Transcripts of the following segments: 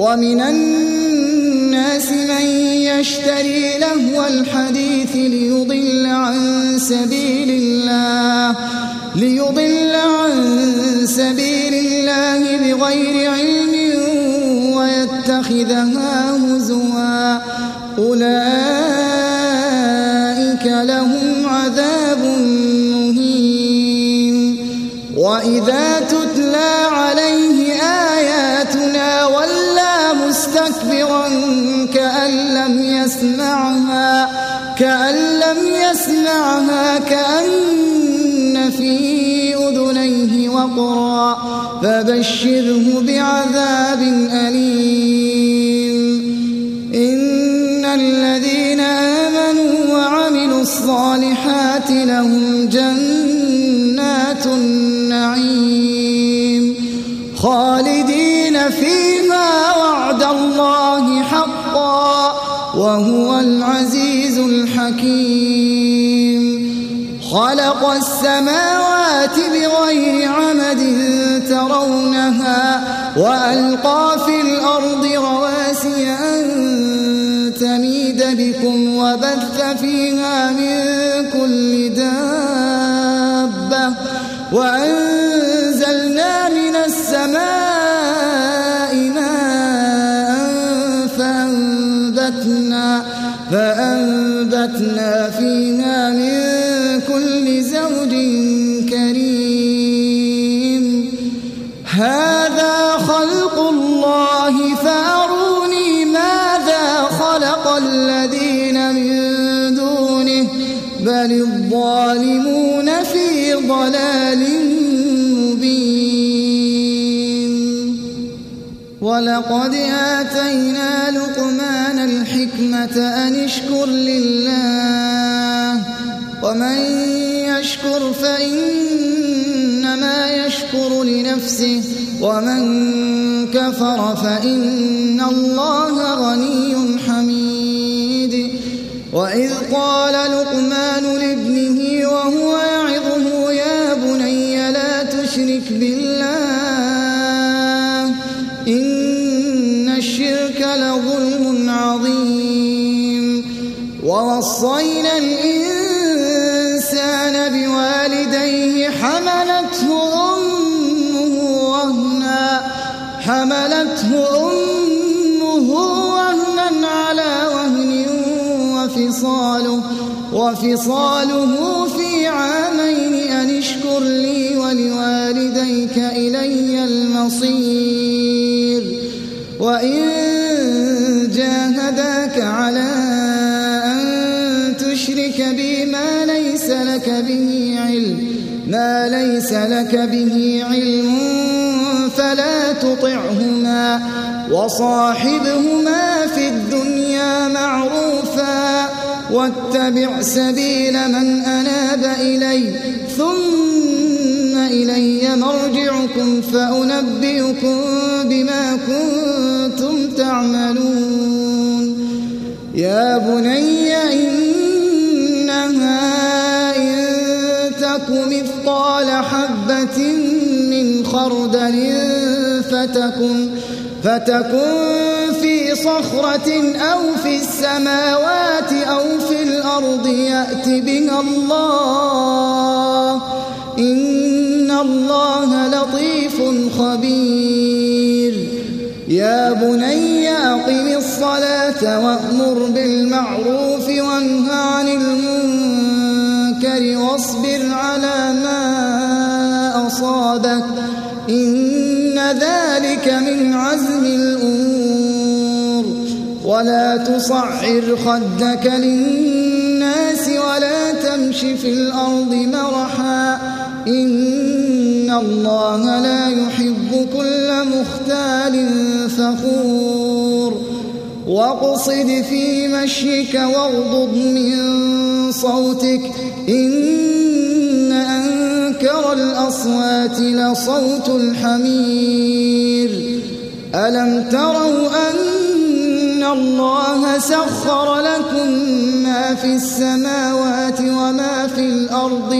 ومن الناس من يشتري لهو الحديث ليضل عن سبيل الله بغير علم ويتخذها هزوا أولئك لهم عذاب مهين. وإذا تتلى عليه آياتنا ولى مستكبرا كأن لم يسمعها كأن في أذنيه وقرا فبشره بعذاب أليم. إن الذين آمنوا وعملوا الصالحات لهم جنات النعيم خالدين فيها وعد الله حقا وهو العزيز الحكيم. خلق السماوات بغير عمد ترونها وألقى في الأرض رواسي أن تميد بكم وبث فيها من كل دابة وأنزلنا من السماء ماء فأنبتنا فيها من كل زوج كريم. هذا خلق الله فأروني ماذا خلق الذين من دونه بل الظالمون في ضلال مبين. ولقد آتينا لقمان الحكمة أن اشكر لله ومن يشكر فإنما يشكر لنفسه ومن كفر فإن الله غني حميد. وإذ قال لقمان لابنه وهو يعظه يا بني لا تشرك بالله إن الشرك لظلم عظيم. ووصينا الإنسان بوالديه حملته أمه وهنا على وهن وفصاله في عامين أن اشكر لي ولوالديك إلي المصير. وإن جاهداك على أن تشرك بي ما ليس لك به علم فلا تطعهما وصاحبهما في الدنيا معروفا واتبع سبيل من أناب إلي ثم إلي مرجعكم فأنبئكم بما كنتم تعملون. يا بني إنها إن تك مثقال حبة من خردل فتكن في صخرة أو في السماوات أو في الأرض يأت بها الله إن الله لطيف خبير. يا بني أقم الصلاة وأمر بالمعروف وانه عن المنكر واصبر على ما أصابك إن ذلك من عزم الأمور. ولا تصعر خدك للناس ولا تمش في الأرض مرحا إن الله لا يحب كل مختال فخور. واقصد في مشيك واغضض من صوتك إن أنكر الأصوات لصوت الحمير. ألم تروا أن الله سخر لكم ما في السماوات وما في الأرض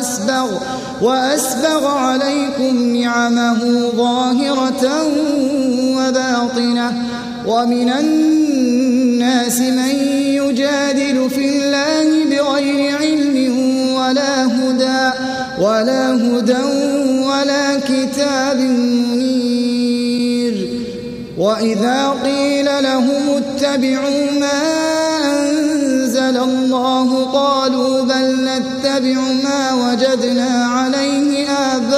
وأسبغ عليكم نعمه ظاهرة وباطنة ومن الناس من يجادل في الله بغير علم ولا هدى ولا كتاب منير وإذا قيل لهم اتبعوا ما أنزل الله قالوا بل نتبع ما وجدنا عليه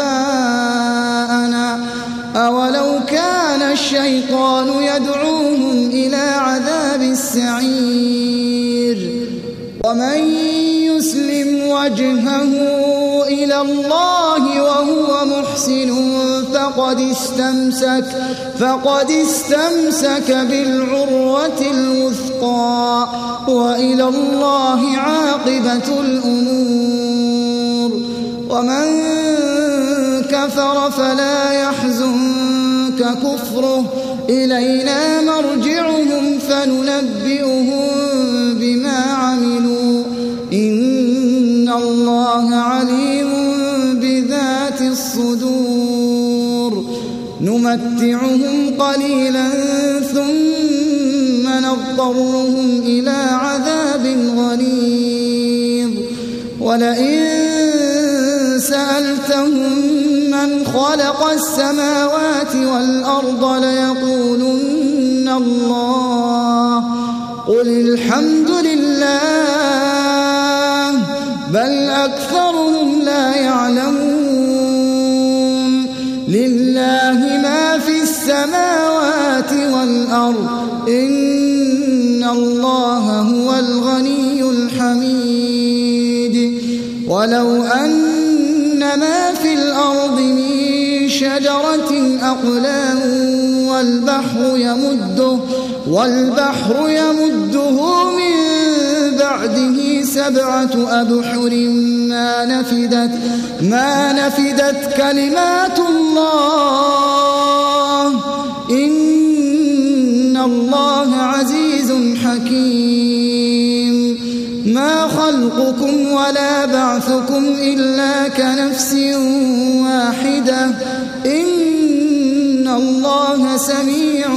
آباءنا أولو كان الشيطان يدعوهم إلى عذاب السعير ومن يسلم وجهه إلى الله وهو محسن فقد استمسك بالعروة الوثقى وإلى الله عاقبة الأمور ومن كفر فلا يحزنك كفره إلينا مرجعهم فننبئهم بما عملوا إن الله عليم بذات الصدور نمتعهم قليلا ثم نضطرهم إلى عذاب غليظ ولئن سألتهم من خلق السماوات والأرض ليقولن الله قل الحمد لله بل أكثرهم لا يعلمون لله ما في السماوات والأرض إن الله هو الغني الحميد ولو أن ما في الأرض من شجرة أقلام والبحر يمده من بعده 7 أبحر ما نفدت كلمات الله إن الله عزيز حكيم ما خلقكم ولا بعثكم إلا كنفس واحدة إن الله سميع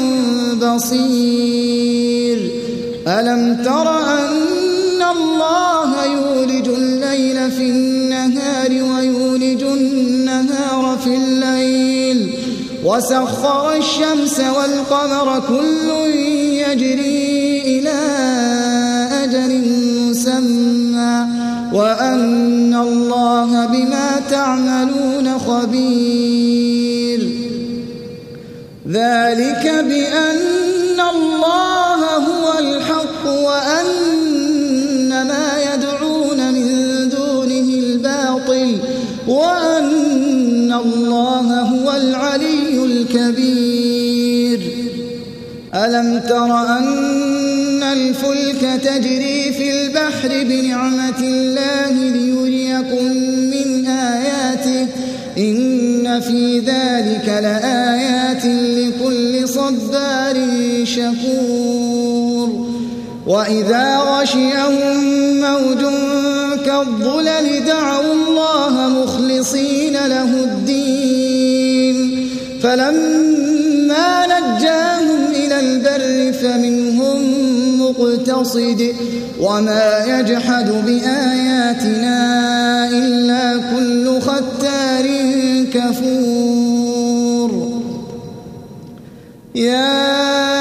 بصير ألم تر أن الله يولج الليل في النهار ويولج النهار في الليل وسخر الشمس والقمر كل يجري إلى أجل مسمى وأن الله بما تعملون خبير ذلك بأن الله هو الحق وأن ما يدعون من دونه الباطل وأن الله هو العلي الكبير ألم تر أن الفلك تجري في البحر بنعمة الله ليريكم من آياته إن في ذلك لآيات لكل صبار شكور وإذا غشيهم موج كالظلل دعوا الله مخلصين له الدين فلما نجاهم إلى البر فمنهم مقتصد وما يجحد بآياتنا إلا كل ختار كفور يا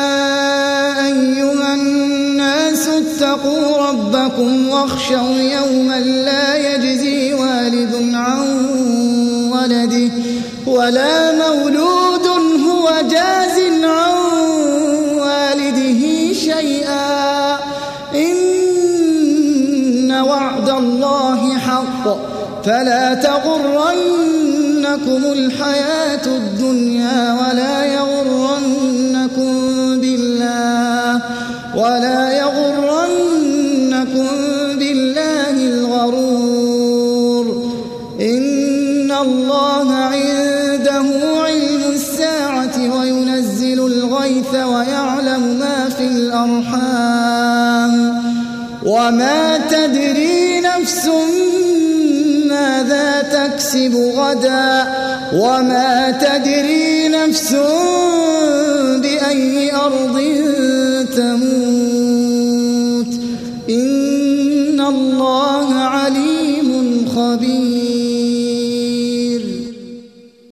أيها الناس اتقوا ربكم واخشوا يوما لا يجزي والد عن ولده ولا مولود هو جاز عن والده شيئا إن وعد الله حق فلا تغرنكم الحياة الدنيا ولا يغرنكم بالله الغرور إن الله عنده علم الساعة وينزل الغيث ويعلم ما في الأرحام وما تدري نفس ماذا تكسب غدا وما تدري نفس بأي أرض تموت إن الله عليم خبير